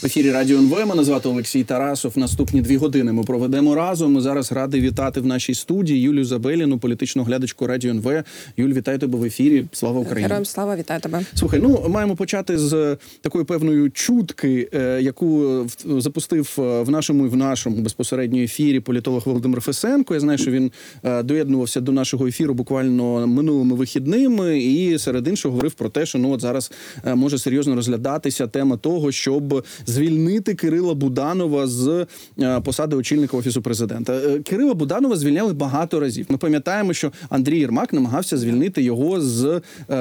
В ефірі Радіо НВ. Мене звати Олексій Тарасов. Наступні 2 години ми проведемо разом. Ми зараз раді вітати в нашій студії Юлію Забеліну, політичну глядачку Радіо НВ. Юль, вітаю тебе в ефірі. Слава Україні. Героям слава, вітаю тебе. Слухай, маємо почати з такої певної чутки, яку запустив в нашому безпосередньо ефірі політолог Володимир Фесенко. Я знаю, що він доєднувався до нашого ефіру буквально минулими вихідними і серед іншого говорив про те, що от зараз може серйозно розглядатися тема того, щоб звільнити Кирила Буданова з посади очільника Офісу Президента. Кирила Буданова звільняли багато разів. Ми пам'ятаємо, що Андрій Єрмак намагався звільнити його з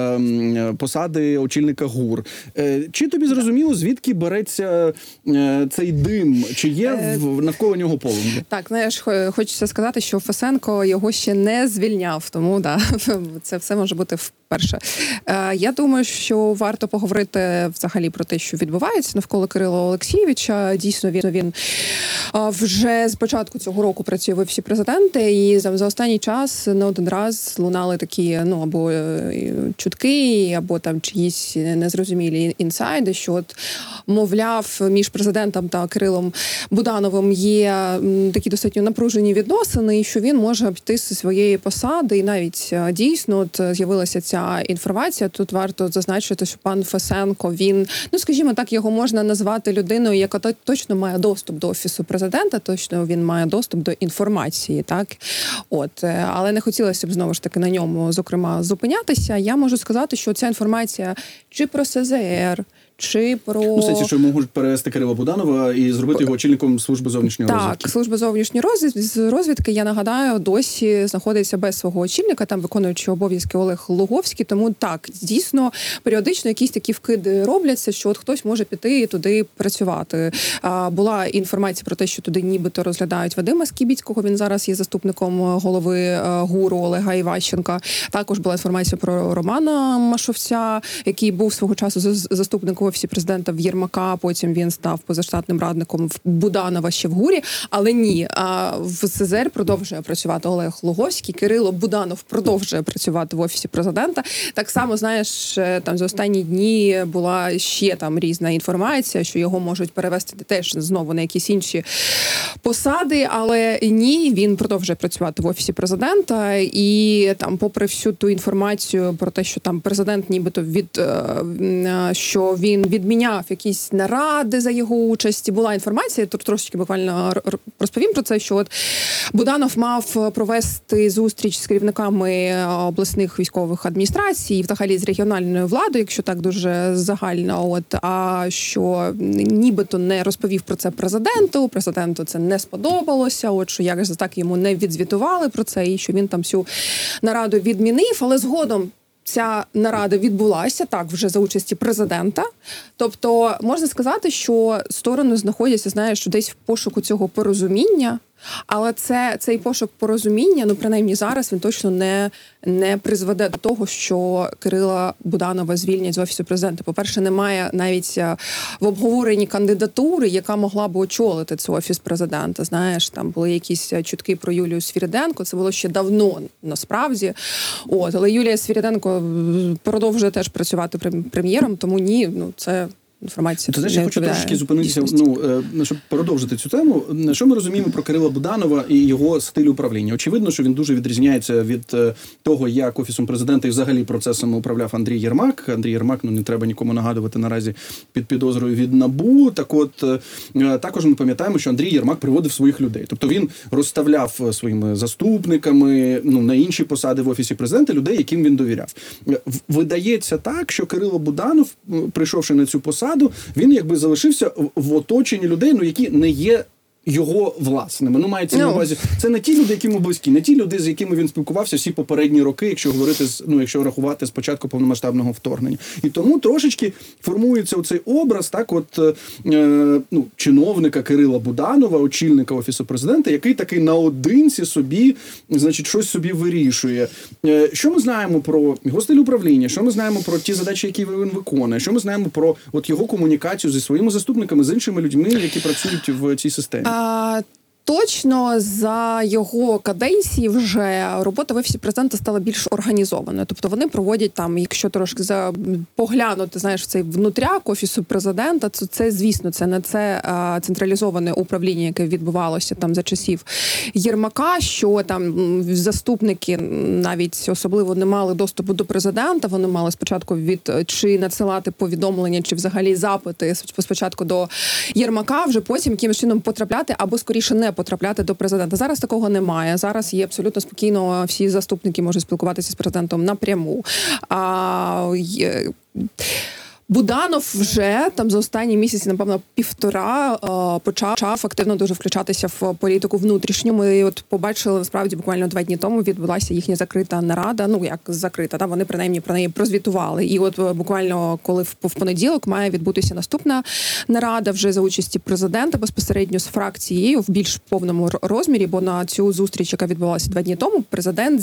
посади очільника ГУР. Чи тобі зрозуміло, звідки береться цей дим? Чи є навколо нього полум'я? Так, знаєш, хочеться сказати, що Фесенко його ще не звільняв, тому це все може бути вперше. Я думаю, що варто поговорити взагалі про те, що відбувається навколо Кирила Олексійовича. Дійсно, він вже з початку цього року працює в Офісі Президента, і за останній час не один раз лунали такі, або чутки, або там чиїсь незрозумілі інсайди, що мовляв, між президентом та Кирилом Будановим є такі достатньо напружені відносини, і що він може піти зі своєї посади, і навіть дійсно з'явилася ця інформація. Тут варто зазначити, що пан Фесенко, він, скажімо так, його можна назвати людиною, яка точно має доступ до Офісу Президента, точно він має доступ до інформації, так? Але не хотілося б знову ж таки на ньому, зокрема, зупинятися. Я можу сказати, що ця інформація чи про СЗР, чи про... Сенсі, що можуть перевести Кирила Буданова і зробити його очільником служби зовнішньої розвідки. Так, служба зовнішньої розвідки, я нагадаю, досі знаходиться без свого очільника, там виконуючи обов'язки Олег Луговський, тому так, дійсно, періодично якісь такі вкиди робляться, що хтось може піти і туди працювати. Була інформація про те, що туди нібито розглядають Вадима Скібіцького, він зараз є заступником голови ГУРу Олега Іващенка. Також була інформація про Романа Машовця, який був свого часу заступником в Офісі Президента в Єрмака, потім він став позаштатним радником в Буданова ще в ГУРі, але ні, в СЗР продовжує працювати Олег Луговський, Кирило Буданов продовжує працювати в Офісі Президента. Так само, знаєш, там за останні дні була ще там різна інформація, що його можуть перевести теж знову на якісь інші посади, але ні, він продовжує працювати в Офісі Президента, і там, попри всю ту інформацію про те, що там президент нібито що він відміняв якісь наради за його участі. Була інформація, тут трошечки буквально розповім про це, що Буданов мав провести зустріч з керівниками обласних військових адміністрацій, взагалі з регіональною владою, якщо так дуже загально, а що нібито не розповів про це президенту. Президенту це не сподобалося, що як же так йому не відзвітували про це, і що він там всю нараду відмінив, але згодом ця нарада відбулася, так, вже за участі президента. Тобто, можна сказати, що сторони знаходяться, знаєш, десь в пошуку цього порозуміння, але цей пошук порозуміння, принаймні зараз, він точно не призведе до того, що Кирила Буданова звільнять з Офісу Президента. По-перше, немає навіть в обговоренні кандидатури, яка могла б очолити цей Офіс Президента. Знаєш, там були якісь чутки про Юлію Свириденко, це було ще давно, насправді. Але Юлія Свириденко продовжує теж працювати прем'єром, тому ні, це... інформація. Ти знаєш, я хочу трошки зупинитися, щоб продовжити цю тему. Що ми розуміємо про Кирила Буданова і його стиль управління? Очевидно, що він дуже відрізняється від того, як Офісом Президента і взагалі процесами управляв Андрій Єрмак. Андрій Єрмак, не треба нікому нагадувати, наразі під підозрою від НАБУ. Так от, також ми пам'ятаємо, що Андрій Єрмак приводив своїх людей. Тобто він розставляв своїми заступниками, на інші посади в Офісі Президента людей, яким він довіряв. Видається так, що Кирило Буданов, прийшовши на цю посаду, він якби залишився в оточенні людей, які не є його власними. Мається на увазі, це не ті люди, які йому близькі, не ті люди, з якими він спілкувався всі попередні роки, якщо говорити, якщо рахувати з початку повномасштабного вторгнення. І тому трошечки формується оцей образ, чиновника Кирила Буданова, очільника Офісу Президента, який такий наодинці собі, щось собі вирішує. Що ми знаємо про його стиль управління? Що ми знаємо про ті задачі, які він виконує? Що ми знаємо про його комунікацію зі своїми заступниками, з іншими людьми, які працюють в цій системі? Точно за його каденції вже робота в Офісі президента стала більш організованою. Тобто вони проводять там, якщо трошки поглянути, знаєш, в цей внутряк Офісу президента, то це, звісно, це не це централізоване управління, яке відбувалося там за часів Єрмака, що там заступники навіть особливо не мали доступу до президента, вони мали спочатку чи надсилати повідомлення, чи взагалі запити спочатку до Єрмака, вже потім якимось чином потрапляти або скоріше не потрапляти до президента. Зараз такого немає. Зараз є абсолютно спокійно, всі заступники можуть спілкуватися з президентом напряму. Буданов вже там за останні місяці, напевно, півтора почав активно дуже включатися в політику внутрішню. Ми от побачили, насправді, буквально 2 дні тому відбулася їхня закрита нарада. Ну, як закрита, та вони принаймні про неї прозвітували. І от буквально, коли в понеділок має відбутися наступна нарада вже за участі президента безпосередньо з фракцією в більш повному розмірі, бо на цю зустріч, яка відбулася 2 дні тому, президент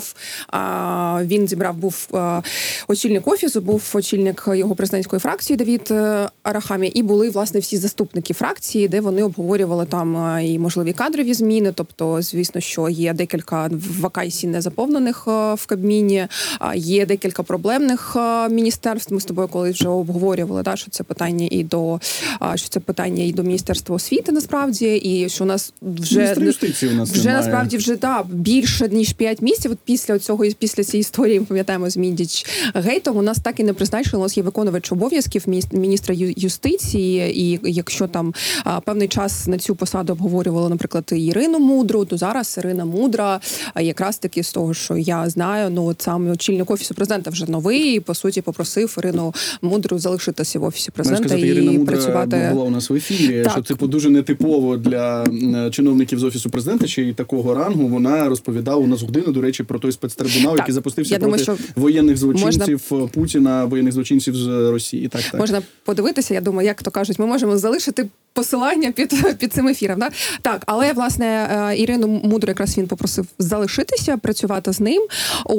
був очільник офісу, був очільник його президентської фракції Давід Арахамія, і були, власне, всі заступники фракції, де вони обговорювали там і можливі кадрові зміни, тобто, звісно, що є декілька вакансій незаповнених в Кабміні, є декілька проблемних міністерств. Ми з тобою колись вже обговорювали, що це питання і до Міністерства освіти, насправді, і що у нас вже насправді вже більше ніж 5 місяців після цієї історії, ми пам'ятаємо, з Міндіч-гейтом, у нас так і не призначили, у нас є виконувач обов'язків міністра юстиції, і якщо там певний час на цю посаду обговорювали, наприклад, Ірину Мудру, то зараз Ірина Мудра, якраз таки з того, що я знаю, сам очільник Офісу президента вже новий, і, по суті, попросив Ірину Мудру залишитися в Офісі президента і Ірина працювати. Мудра була у нас в ефірі, так. що дуже нетипово для чиновників з Офісу президента, чи й такого рангу. Вона розповідала у нас годину, до речі, про той спецтрибунал, який запустився проти воєнних злочинців Путіна, воєнних злочинців з Росії. Так. Можна подивитися, я думаю, як то кажуть, ми можемо залишити посилання під цим ефіром. Да? Так, але, власне, Ірину Мудру якраз він попросив залишитися, працювати з ним.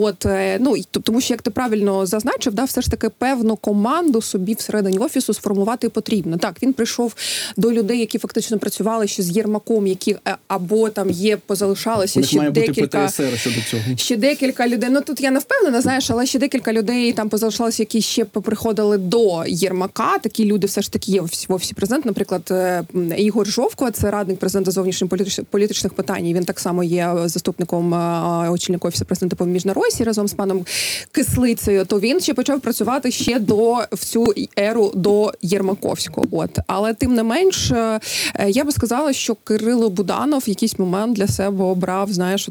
Тому що, як ти правильно зазначив, все ж таки певну команду собі всередині Офісу сформувати потрібно. Так, він прийшов до людей, які фактично працювали ще з Єрмаком, які або там позалишалися ще декілька... щодо цього. Ще декілька людей, тут я не впевнена, знаєш, але ще декілька людей там позалишалися, які ще приходили до Єрмака. Такі люди все ж таки є в Офісі президента. Наприклад, Ігор Жовко, це радник президента зовнішньополітичних питань. Він так само є заступником очільника Офісу президента по міжнародці разом з паном Кислицею. То він ще почав працювати ще в цю еру до Єрмаковського. Але тим не менш, я би сказала, що Кирило Буданов в якийсь момент для себе обрав, знаєш,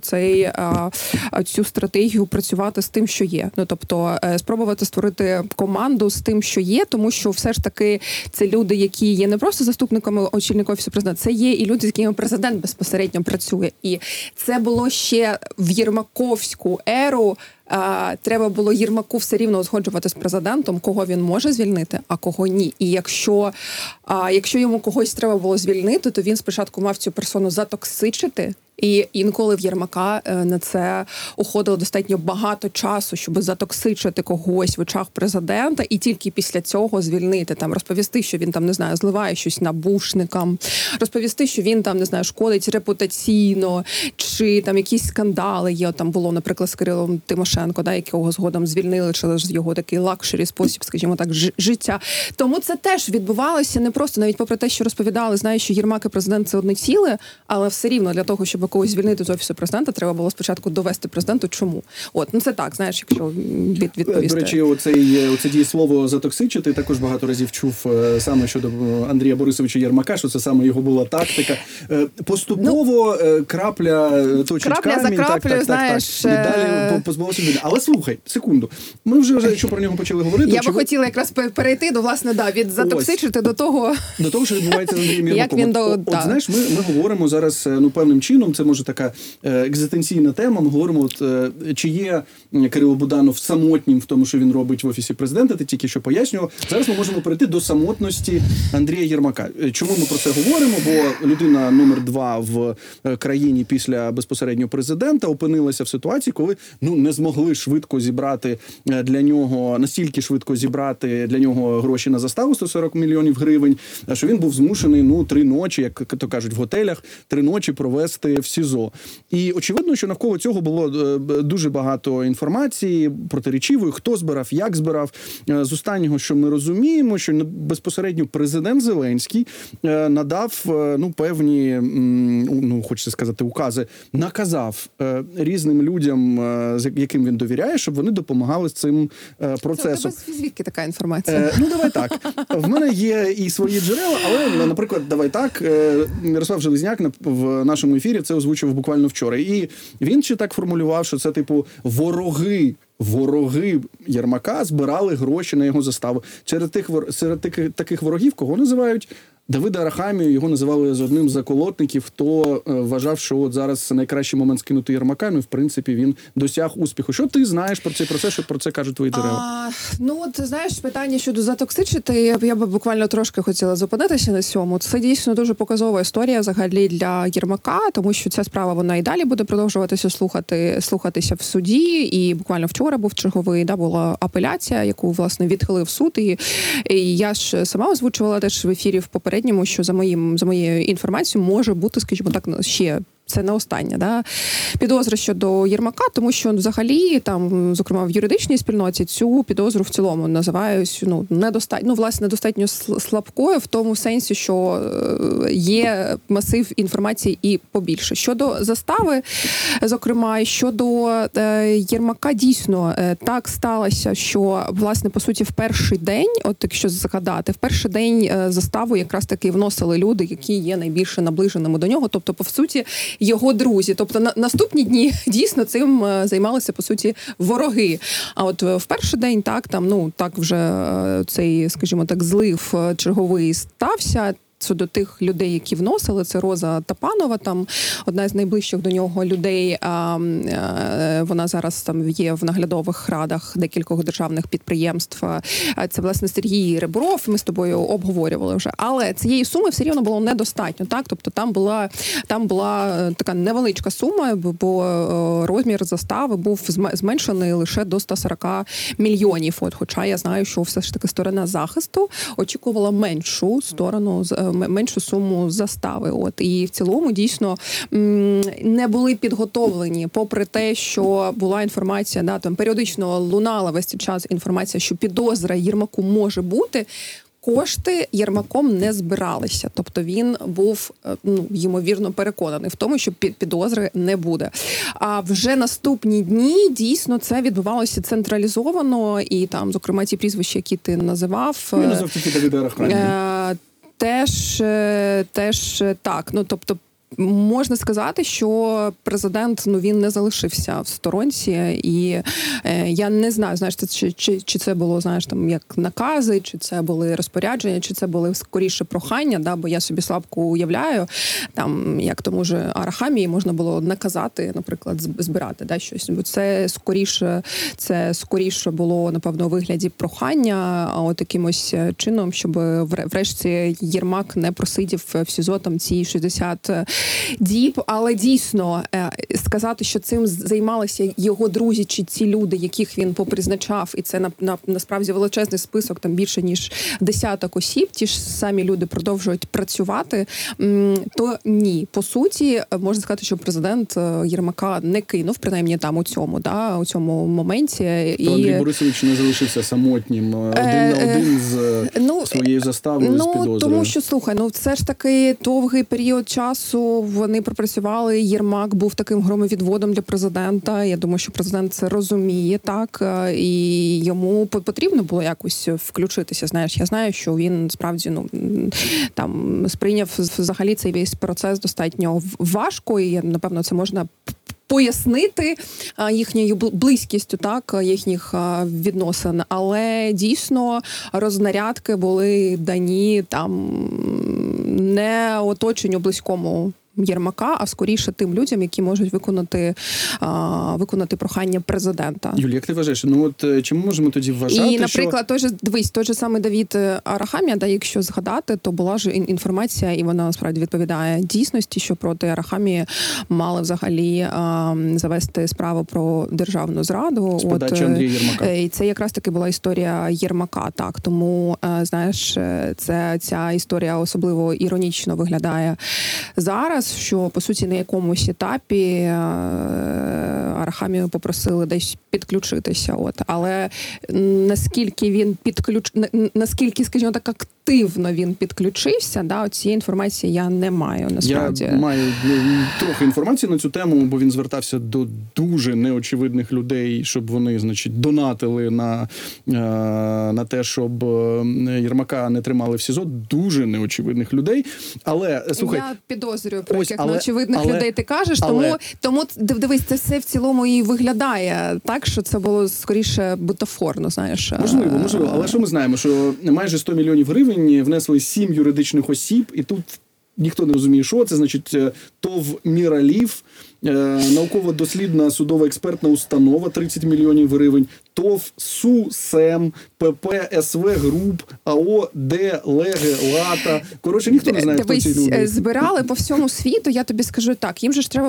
цю стратегію працювати з тим, що є. Тобто спробувати створити команду з тим, що є, тому що все ж таки це люди, які є не просто заступниками очільника Офісу президента, це є і люди, з якими президент безпосередньо працює. І це було ще в Єрмаковську еру. Треба було Єрмаку все рівно узгоджувати з президентом, кого він може звільнити, а кого ні. І якщо йому когось треба було звільнити, то він спочатку мав цю персону затоксичити. І інколи в Єрмака на це уходило достатньо багато часу, щоб затоксичити когось в очах президента, і тільки після цього звільнити, розповісти, що він зливає щось набушникам, розповісти, що він шкодить репутаційно, чи якісь скандали є. Там було, наприклад, з Кирилом Тимошенко, якого згодом звільнили через його такий лакшері спосіб, скажімо так, життя. Тому це теж відбувалося не просто, навіть попри те, що розповідали, що Єрмак і президент – це одне ціле, але все рівно для того, щоб когось звільнити з Офісу президента, треба було спочатку довести президенту, чому. Це так, знаєш, якщо відповісти. До речі, оце дієслово «затоксичити» також багато разів чув саме щодо Андрія Борисовича Єрмака, що це саме його була тактика. Поступово крапля точить камінь. За краплею, знаєш. І далі позбавився людини. Але слухай, секунду. Ми вже, якщо про нього почали говорити... Я би хотіла якраз перейти від «затоксичити» до того... До того, що відбувається з Андрієм Єрмаком. Знаєш, ми говоримо зараз, певним чином, це може така екзистенційна тема. Ми говоримо, от, чи є Кирило Буданов самотнім в тому, що він робить в Офісі Президента, ти тільки що пояснював. Зараз ми можемо перейти до самотності Андрія Єрмака. Чому ми про це говоримо? Бо людина номер 2 в країні після безпосередньо президента опинилася в ситуації, коли не змогли швидко зібрати для нього, настільки швидко зібрати для нього гроші на заставу 140 мільйонів гривень, що він був змушений 3 ночі, як то кажуть, в готелях, 3 ночі провести в СІЗО. І очевидно, що навколо цього було дуже багато інформації протирічивої, хто збирав, як збирав. З останнього, що ми розуміємо, що безпосередньо президент Зеленський надав певні, хочеться сказати, укази, наказав різним людям, яким він довіряє, щоб вони допомагали з цим процесом. Це звідки така інформація? Давай так. В мене є і свої джерела, але, наприклад, давай так, Ярослав Железняк в нашому ефірі це озвучив буквально вчора. І він ще так формулював, що це, типу, вороги Єрмака збирали гроші на його заставу. Серед таких ворогів, кого називають? Давида Арахамію, його називали з одним з заколотників, хто вважав, що от зараз найкращий момент скинути Єрмака, і в принципі він досяг успіху. Що ти знаєш про цей процес, що про це кажуть твої джерела? Ти знаєш, питання щодо затоксичити, я би буквально трошки хотіла зупинитися на цьому. Це дійсно дуже показова історія взагалі для Єрмака, тому що ця справа, вона і далі буде продовжуватися слухатися в суді, і буквально вчора був черговий, була апеляція, яку, власне, відхилив суд, і я ж сама озвучувала теж в ефірі в попередньому, що за моєю інформацією може бути, скажімо так, ще це не остання підозра щодо Єрмака, тому що взагалі там, зокрема в юридичній спільноті, цю підозру в цілому називають недостатньо слабкою в тому сенсі, що є масив інформації і побільше. Щодо застави, зокрема, щодо Єрмака, дійсно так сталося, що, власне, по суті, в перший день, от якщо згадати, в перший день заставу якраз таки вносили люди, які є найбільше наближеними до нього, тобто, по суті, його друзі. Тобто наступні дні дійсно цим займалися, по суті, вороги. А от в перший день так вже цей, скажімо так, злив черговий стався. Щодо тих людей, які вносили, це Роза Тапанова, там одна з найближчих до нього людей. Вона зараз там є в наглядових радах декількох державних підприємств. Це, власне, Сергій Ребров. Ми з тобою обговорювали вже. Але цієї суми все рівно було недостатньо. Так, тобто там була така невеличка сума, бо розмір застави був зменшений лише до 140 мільйонів. Хоча я знаю, що все ж таки сторона захисту очікувала меншу суму застави. І в цілому дійсно не були підготовлені, попри те, що була інформація, там періодично лунала весь цей час інформація, що підозра Єрмаку може бути. Кошти Єрмаком не збиралися. Тобто він був, ймовірно, переконаний в тому, що підозри не буде. А вже наступні дні дійсно це відбувалося централізовано, і там, зокрема, ті прізвища, які ти називав. Він назвав тільки Давида Арахамію. Теж так. Тобто, можна сказати, що президент він не залишився в сторонці, і я не знаю, чи це було, там як накази, чи це були розпорядження, чи це були скоріше прохання, бо я собі слабко уявляю, там як тому ж Арахамії можна було наказати, наприклад, збирати щось. Бо це скоріше було, напевно, у вигляді прохання, а от якимось чином, щоб врешті Єрмак не просидів в СІЗО там ці 60 діб, але дійсно сказати, що цим займалися його друзі чи ці люди, яких він попризначав, і це насправді величезний список, там більше ніж десяток осіб, ті ж самі люди продовжують працювати, то ні. По суті, можна сказати, що президент Єрмака не кинув, принаймні там у цьому моменті. То Андрій Борисович не залишився самотнім, один на один з своєю заставою, з підозрою. Тому що, слухай, все ж таки довгий період часу вони пропрацювали, Єрмак був таким громовідводом для президента. Я думаю, що президент це розуміє, так, і йому потрібно було якось включитися. Знаєш, я знаю, що він справді там сприйняв взагалі цей весь процес достатньо важко, і напевно це можна пояснити їхньою близькістю, так, їхніх відносин, але дійсно рознарядки були дані там не оточенню близькому Єрмака, а скоріше тим людям, які можуть виконати прохання президента. Юлія, як ти вважаєш? Ну от чи ми можемо тоді вважати, і, наприклад, той же самий Давід Арахамія, якщо згадати, то була ж інформація, і вона насправді відповідає дійсності, що проти Арахамії мали взагалі завести справу про державну зраду. З подачі Андрія Єрмака. І це якраз таки була історія Єрмака. Так, тому знаєш, ця історія особливо іронічно виглядає зараз, що по суті на якомусь етапі Арахамію попросили десь підключитися. Але наскільки він наскільки, скажімо так, активно він підключився, цієї інформації я не маю, насправді. Я маю трохи інформації на цю тему, бо він звертався до дуже неочевидних людей, щоб вони, значить, донатили на те, щоб Єрмака не тримали в СІЗО. Дуже неочевидних людей. Але, слухай... Я підозрюю, про яких неочевидних людей ти кажеш, тому дивись, це все в цілому і виглядає так, що це було скоріше бутафорно, знаєш. Можливо. Але що ми знаємо? Що майже 100 мільйонів гривень внесли 7 юридичних осіб, і тут ніхто не розуміє, що це. Значить, ТОВ «Міралів», науково-дослідна судово-експертна установа 30 мільйонів гривень, ТОВ «СУ-СЕМ», ПП «СВ Груп», АО «Д», «Леге», «Лата». Коротше, ніхто не знає, хто ці люди. Збирали по всьому світу, я тобі скажу так, їм же ж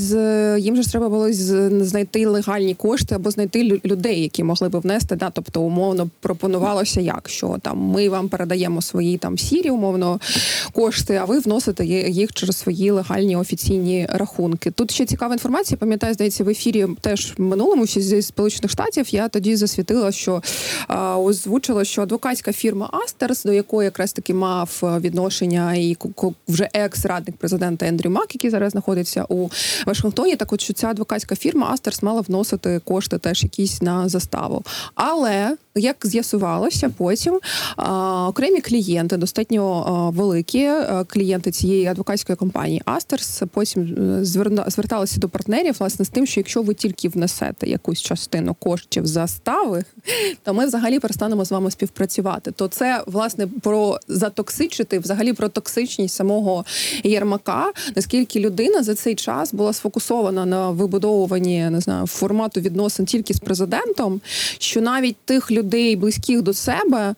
треба було знайти легальні кошти або знайти людей, які могли би внести, тобто умовно пропонувалося як, що там ми вам передаємо свої там сірі, умовно, кошти, а ви вносите їх через свої легальні офіційні рахунки. Тут ще цікава інформація, пам'ятаю, здається, в ефірі теж в минулому, ще зі Сполучених Штатів, я тоді засвітила, що озвучила, що адвокатська фірма Астерс, до якої якраз таки мав відношення і вже екс-радник президента Ендрю Мак, який зараз знаходиться у Вашингтоні, так от, що ця адвокатська фірма Астерс мала вносити кошти теж якісь на заставу. Але, як з'ясувалося потім, окремі клієнти, достатньо великі клієнти цієї адвокатської компанії Астерс, потім зверталися до партнерів, власне, з тим, що якщо ви тільки внесете якусь частину коштів застави, то ми взагалі перестанемо з вами співпрацювати. То це, власне, про затоксичити, взагалі про токсичність самого Єрмака, наскільки людина за цей час була сфокусована на вибудовуванні, не знаю, формату відносин тільки з президентом, що навіть тих людей, близьких до себе,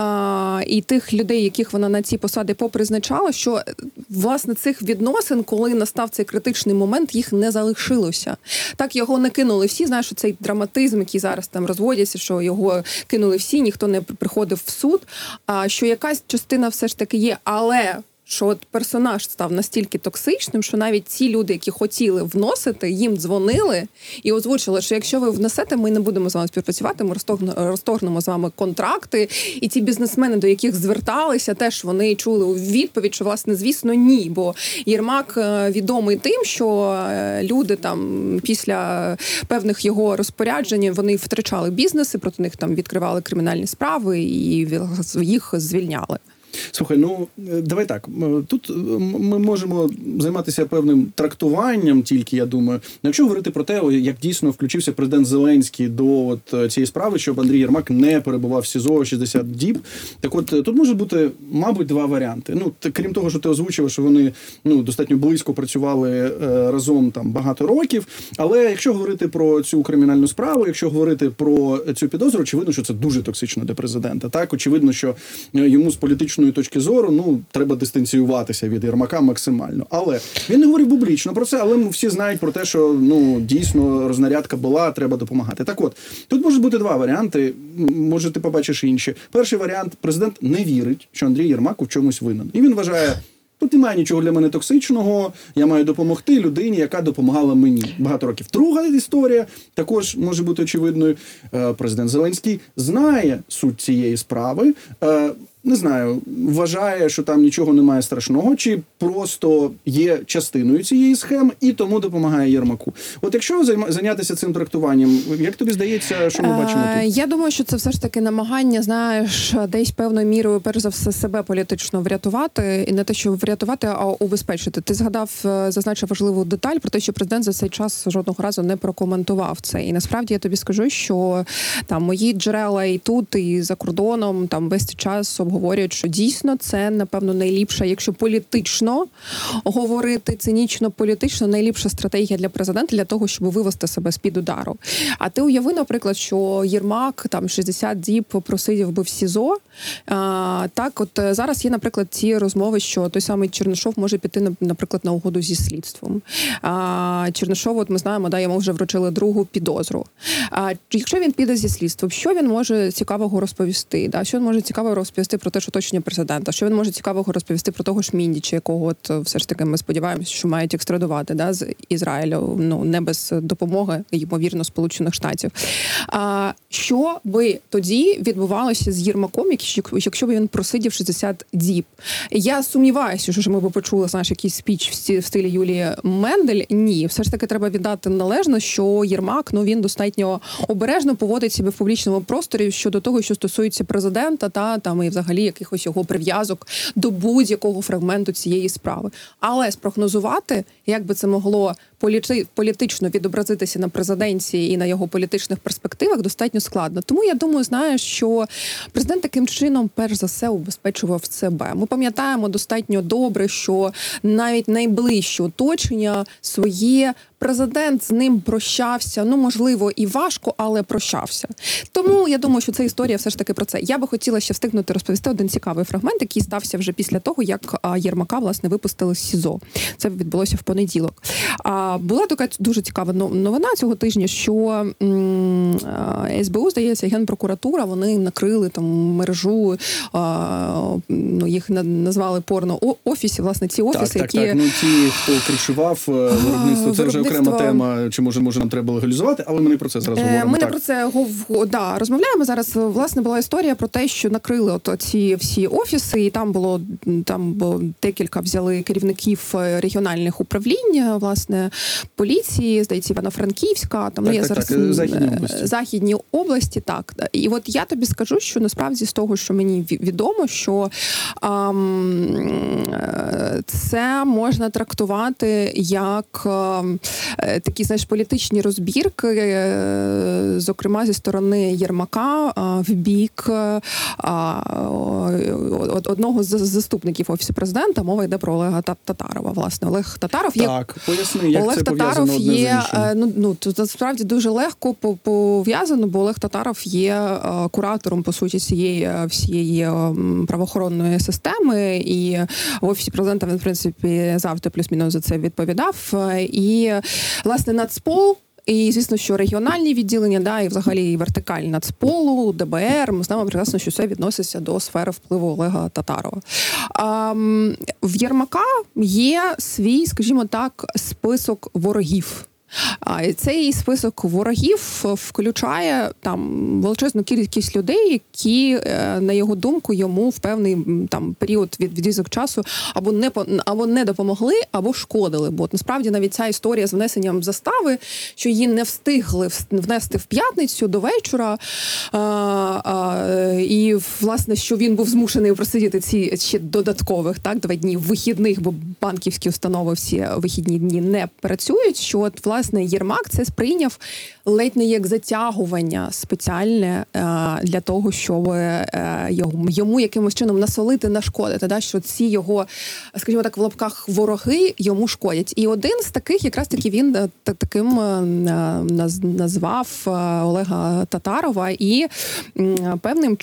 і тих людей, яких вона на ці посади попризначала, що, власне, цих відносин, коли настав цей критичний момент, їх не залишилося. Так, його не кинули всі, знаєш, цей драматизм, який зараз там розводяться, що його кинули всі, ніхто не приходив в суд, що якась частина все ж таки є, але що от персонаж став настільки токсичним, що навіть ці люди, які хотіли вносити, їм дзвонили і озвучили, що якщо ви внесете, ми не будемо з вами співпрацювати, ми розторгнемо з вами контракти. І ті бізнесмени, до яких зверталися, теж вони чули у відповідь, що, власне, звісно, ні. Бо Єрмак відомий тим, що люди там після певних його розпоряджень, вони втрачали бізнеси, проти них там відкривали кримінальні справи і їх звільняли. Слухай, давай так. Тут ми можемо займатися певним трактуванням тільки, я думаю. Якщо говорити про те, як дійсно включився президент Зеленський до цієї справи, щоб Андрій Єрмак не перебував в СІЗО 60 діб, так от тут може бути, мабуть, два варіанти. Крім того, що ти озвучив, що вони достатньо близько працювали разом там багато років, але якщо говорити про цю кримінальну справу, якщо говорити про цю підозру, очевидно, що це дуже токсично для президента. Так, очевидно, що йому з політичної точки зору, треба дистанціюватися від Єрмака максимально. Але він не говорив публічно про це, але всі знають про те, що, дійсно рознарядка була, треба допомагати. Так от, тут можуть бути два варіанти, може ти побачиш інші. Перший варіант, президент не вірить, що Андрій Єрмак у чомусь винен. І він вважає, тут немає нічого для мене токсичного, я маю допомогти людині, яка допомагала мені багато років. Друга історія також може бути очевидною. Президент Зеленський знає суть цієї справи, не знаю, вважає, що там нічого немає страшного, чи просто є частиною цієї схеми і тому допомагає Єрмаку. От якщо зайнятися цим трактуванням, як тобі здається, що ми бачимо тут? Я думаю, що це все ж таки намагання, знаєш, десь певною мірою, перш за все, себе політично врятувати, і не те, що врятувати, а убезпечити. Ти зазначив важливу деталь про те, що президент за цей час жодного разу не прокоментував це. І насправді я тобі скажу, що там мої джерела і тут, і за кордоном там весь цей час обговорюють говорять, що дійсно це, напевно, найліпша, якщо політично говорити, цинічно політично, найліпша стратегія для президента для того, щоб вивести себе з-під удару. А ти уяви, наприклад, що Єрмак там 60 діб просидів би в СІЗО. Так, от зараз є, наприклад, ці розмови, що той самий Чернишов може піти, наприклад, на угоду зі слідством. Чернишов, от ми знаємо, да, йому вже вручили другу підозру. Якщо він піде зі слідством, що він може цікавого розповісти? Да? Що він може цікавого розповісти про те, що оточення президента? Що він може цікавого розповісти про того ж Міндіча, якого от все ж таки ми сподіваємося, що мають екстрадувати, да, з Ізраїлю, ну, не без допомоги, ймовірно, Сполучених Штатів. Що би тоді відбувалося з Єрмаком, якщо б він просидів 60 діб? Я сумніваюся, що ми б почули, знаєш, якийсь спіч в стилі Юлії Мендель. Ні, все ж таки треба віддати належно, що Єрмак, ну, він достатньо обережно поводить себе в публічному просторі щодо того, що стосується президента, та там і взагалі якихось його прив'язок до фрагменту цієї справи. Але спрогнозувати, як би це могло політично відобразитися на президенції і на його політичних перспективах, достатньо складно. Тому я думаю, знаєш, що президент таким чином, перш за все, убезпечував себе. Ми пам'ятаємо достатньо добре, що навіть найближче оточення своє, президент з ним прощався, ну, можливо, і важко, але прощався. Тому я думаю, що ця історія все ж таки про це. Я би хотіла ще встигнути розповісти один цікавий фрагмент, який стався вже після того, як Єрмака, власне, випустили з СІЗО. Це відбулося в понеділок. Була така дуже цікава новина цього тижня, що СБУ, здається, Генпрокуратура, вони накрили там мережу, ну, їх назвали порно-офісі, власне, ці офіси, які... Так, ну, ті, хто кришував виробництво, це вже окрема тема, чи може нам треба легалізувати, але ми не про це зараз говоримо. Ми не про це розмовляємо зараз. Власне, була історія про те, що накрили от ці всі офіси, і там було декілька взяли керівників регіональних управлінь, власне, поліції, здається, Івано-Франківська, там є зараз Західні області, так. І от я тобі скажу, що насправді з того, що мені відомо, що це можна трактувати як такі, знаєш, політичні розбірки, зокрема зі сторони Єрмака в бік одного з заступників Офісу президента. Мова йде про Олега Татарова. Власне, Олег Татаров є... Так, поясни, як Олег це Татаров пов'язано одне з іншим. Ну, тут насправді дуже легко пов'язано, бо Олег Татаров є куратором, по суті, всієї правоохоронної системи, і в Офісі президента він, в принципі, завжди плюс-мінус за це відповідав. І, власне, Нацпол, і, звісно, що регіональні відділення, да, і взагалі і вертикаль Нацполу, ДБР, ми знаємо прекрасно, що це відноситься до сфери впливу Олега Татарова. В Єрмака є свій, скажімо так, список ворогів. Цей список ворогів включає там величезну кількість людей, які, на його думку, йому в певний там період відрізок часу або не допомогли, або шкодили. Бо насправді навіть ця історія з внесенням застави, що її не встигли внести в п'ятницю до вечора, і, власне, що він був змушений просидіти ці ще додаткових 2 дні вихідних, бо банківські установи всі вихідні дні не працюють, що от, власне, Єрмак це сприйняв ледь не як затягування спеціальне для того, щоб йому якимось чином насолити, нашкодити, да, що ці його, скажімо так, в лапках вороги йому шкодять. І один з таких, якраз таки він таким назвав Олега Татарова і певним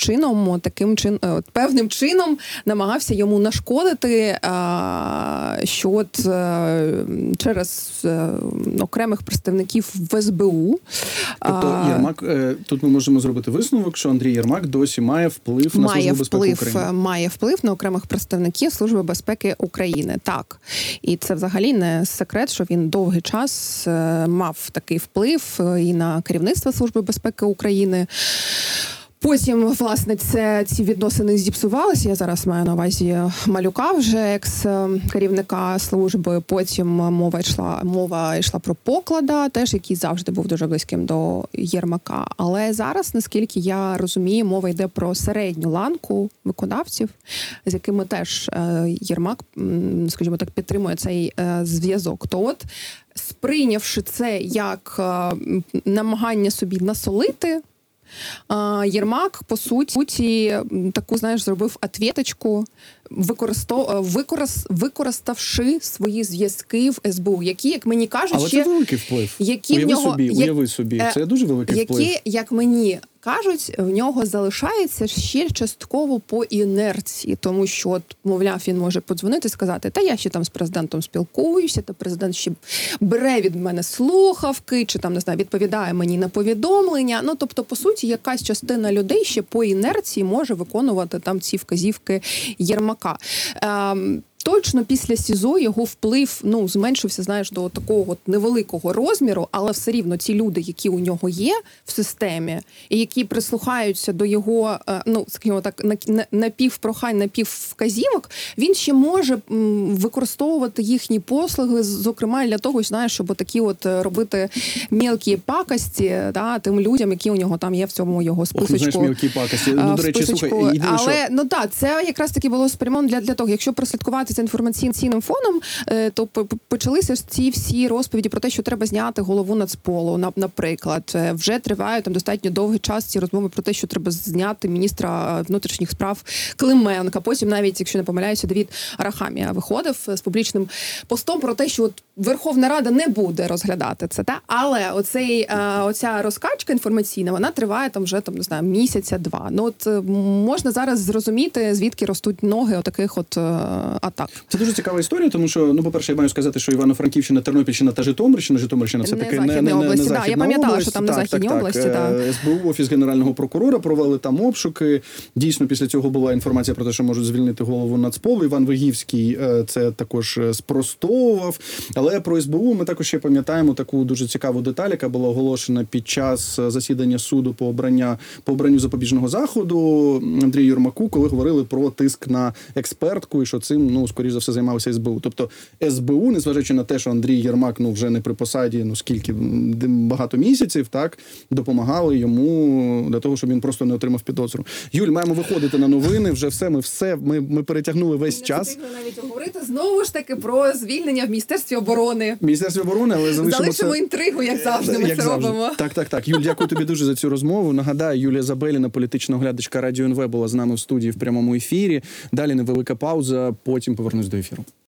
чином намагався йому нашкодити, що от через окремих представників в СБУ. Тобто Єрмак, тут ми можемо зробити висновок, що Андрій Єрмак досі має вплив на Службу безпеки України. Має вплив на окремих представників Служби безпеки України, так. І це взагалі не секрет, що він довгий час мав такий вплив і на керівництво Служби безпеки України. Потім, власне, ці відносини зіпсувалися. Я зараз маю на увазі Малюка, вже екс-керівника служби. Потім мова йшла про Поклада, теж який завжди був дуже близьким до Єрмака. Але зараз, наскільки я розумію, мова йде про середню ланку виконавців, з якими теж Єрмак, скажімо так, підтримує цей зв'язок. То от, сприйнявши це як намагання собі насолити, Єрмак, по суті, таку, знаєш, зробив ответочку, використавши свої зв'язки в СБУ, які, як мені кажуть, Але це великий вплив. Які в нього, уяви собі, це дуже великий вплив. Які, як мені кажуть, в нього залишається ще частково по інерції, тому що, от, мовляв, він може подзвонити і сказати, та я ще там з президентом спілкуюся, та президент ще бере від мене слухавки, чи там, не знаю, відповідає мені на повідомлення. Ну, тобто, по суті, якась частина людей ще по інерції може виконувати там ці вказівки Єрмака. Точно після СІЗО його вплив, зменшився, знаєш, до такого от невеликого розміру, але все рівно ці люди, які у нього є в системі, і які прислухаються до його, скажімо так, напівпрохань, напіввказівок, він ще може використовувати їхні послуги, зокрема, для того, знаєш, щоб такі от робити мілкі пакості, тим людям, які у нього там є в цьому його списочку. Знаєш, мілкі пакості. До речі, слухай, єдине, але, це якраз таки було спрямовано для того, якщо прослідкувати за інформаційним фоном, то почалися ці всі розповіді про те, що треба зняти голову Нацполу, наприклад. Вже тривають там достатньо довгий час ці розмови про те, що треба зняти міністра внутрішніх справ Клименка. Потім навіть, якщо не помиляюся, Давид Арахамія виходив з публічним постом про те, що от Верховна Рада не буде розглядати це. Але оця розкачка інформаційна, вона триває там вже не знаю, місяця-два. Можна зараз зрозуміти, звідки ростуть ноги отаких от атак. Це дуже цікава історія, тому що, по-перше, я маю сказати, що Івано-Франківщина, Тернопільщина та Житомирщина це таки не західна область. Я пам'ятала, що там не західні області. СБУ, Офіс Генерального прокурора провели там обшуки. Дійсно, після цього була інформація про те, що можуть звільнити голову Нацполу. Іван Вигівський це також спростовував. Але про СБУ ми також ще пам'ятаємо таку дуже цікаву деталь, яка була оголошена під час засідання суду по обранню запобіжного заходу Андрію Єрмаку, коли говорили про тиск на експертку і що цим, скоріш за все, займалося СБУ. Тобто СБУ, незважаючи на те, що Андрій Єрмак вже не при посаді, скільки, багато місяців, допомагали йому для того, щоб він просто не отримав підозру. Юль, маємо виходити на новини, вже ми перетягнули весь час. Не встигли навіть говорити знову ж таки про звільнення в Міністерстві оборони. Але залишимо інтригу, як завжди ми це робимо. Так. Юль, дякую тобі дуже за цю розмову. Нагадаю, Юлія Забеліна, політична оглядачка Радіо НВ, була з нами в студії в прямому ефірі. Далі невелика пауза, потім повернусь до ефіру.